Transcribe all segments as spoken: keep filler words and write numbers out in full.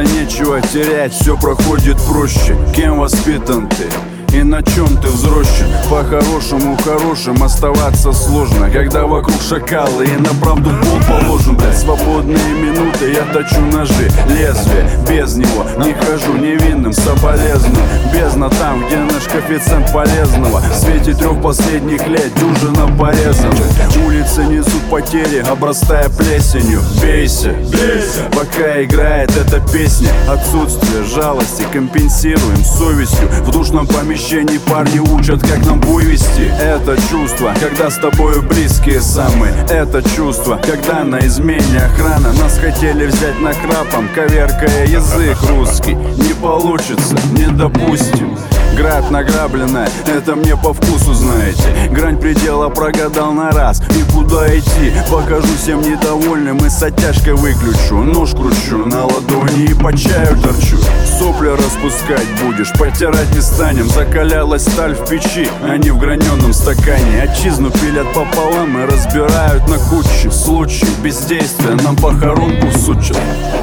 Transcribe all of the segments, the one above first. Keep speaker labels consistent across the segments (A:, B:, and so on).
A: нечего терять, все проходит проще. Кем воспитан ты? И на чем ты взросшен? По-хорошему хорошим оставаться сложно, когда вокруг шакалы и на правду пол положен. Блядь, свободные минуты я точу ножи, лезвие, без него не хожу невинным, соболезную. Бездна там, где наш коэффициент полезного. В свете трех последних лет дюжина порезанных. Улицы несут потери, обрастая плесенью. Бейся, бейся, пока играет эта песня. Отсутствие жалости компенсируем совестью. В душном помещении парни учат, как нам бой вести. Это чувство, когда с тобою близкие самые. Это чувство, когда на измене охрана. Нас хотели взять нахрапом, коверкая язык русский. Не получится, не допустим. Грабь награбленная, это мне по вкусу, знаете. Грань предела прогадал на раз. И куда идти? Покажу всем недовольным и с оттяжкой выключу. Нож кручу на ладони и по чаю торчу. Сопли распускать будешь, потирать не станем. Закалялась сталь в печи, а не в граненом стакане. Отчизну пилят пополам и разбирают на кучи. В случае бездействия нам похоронку всучат.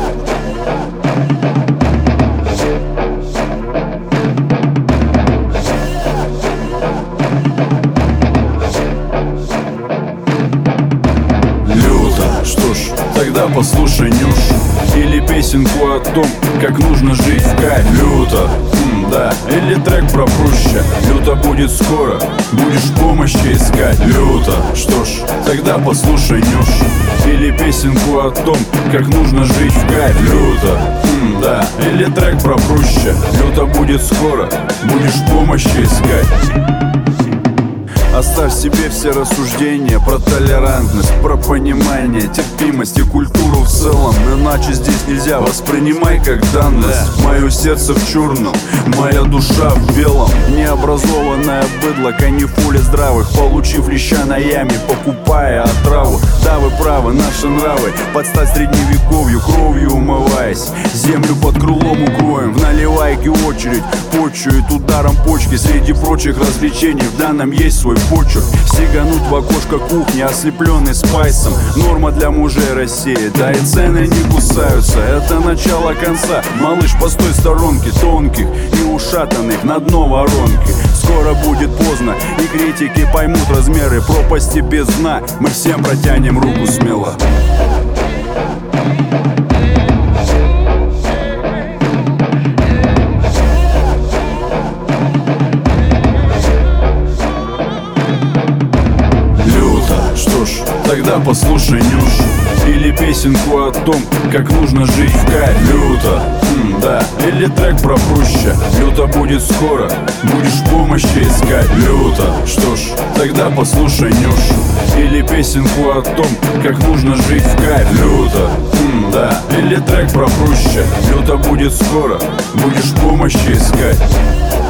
A: Что ж, тогда послушай Нюш или песенку о том, как нужно жить в кайф. Люто, м, да, или трек про пруща. Люто будет скоро, будешь помощи искать. Люто, что ж, тогда послушай Нюш или песенку о том, как нужно жить в кайф. Люто, м, да, или трек про пруща. Люто будет скоро, будешь помощи искать. Оставь себе все рассуждения про толерантность, про понимание, терпимость и культуру в целом. Иначе здесь нельзя, воспринимай как данность. Мое сердце в черном, моя душа в белом. Необразованное быдло, канифули здравых, получив леща на яме, покупая отраву. Да, вы правы, наши нравы под стать средневековью, кровью умываясь. Землю под крылом укроем, в наливайке очередь почует ударом почки. Среди прочих развлечений в данном есть свой почерк. Сигануть в окошко кухни, ослепленный спайсом. Норма для мужей России, да и цены не кусаются. Это начало конца, малыш по той сторонке. Тонких и ушатанных на дно воронки. Скоро будет поздно, и критики поймут размеры пропасти без дна. Мы всем протянем руку смело. Что ж, тогда послушай Нюш или песенку о том, как нужно жить в кайф. Люто, м, да, или трек про пруща. Люто будет скоро, будешь помощи искать. Люто, что ж, тогда послушай Нюш или песенку о том, как нужно жить в кайф. Люто, м, да, или трек про пруща. Люто будет скоро, будешь помощи искать.